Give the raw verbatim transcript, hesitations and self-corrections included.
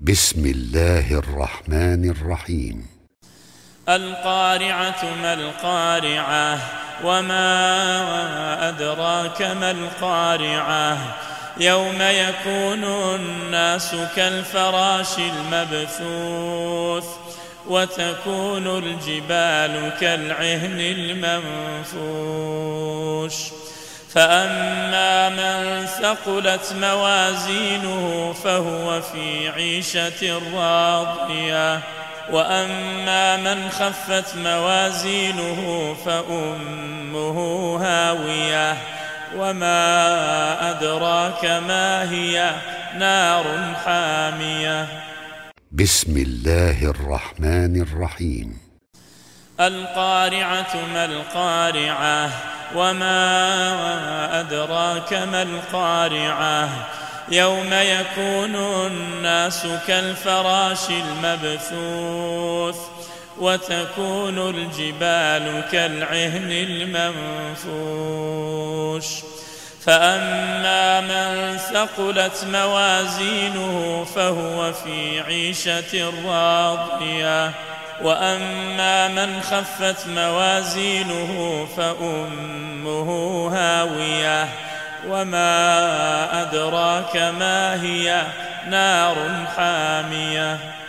بسم الله الرحمن الرحيم. القارعة ما القارعة وما أدراك ما القارعة يوم يكون الناس كالفراش المبثوث وتكون الجبال كالعهن المنفوش فأما من ثقلت موازينه فهو في عيشة راضية وأما من خفت موازينه فأمه هاوية وما أدراك ما هي نار حامية. بسم الله الرحمن الرحيم. القارعة ما القارعة وما أدراك ما القارعة يوم يكون الناس كالفراش المبثوث وتكون الجبال كالعهن المنفوش فأما من ثقلت موازينه فهو في عيشة راضية وأما من خفت موازينه فأمه هاوية وما أدراك ما هي نار حامية.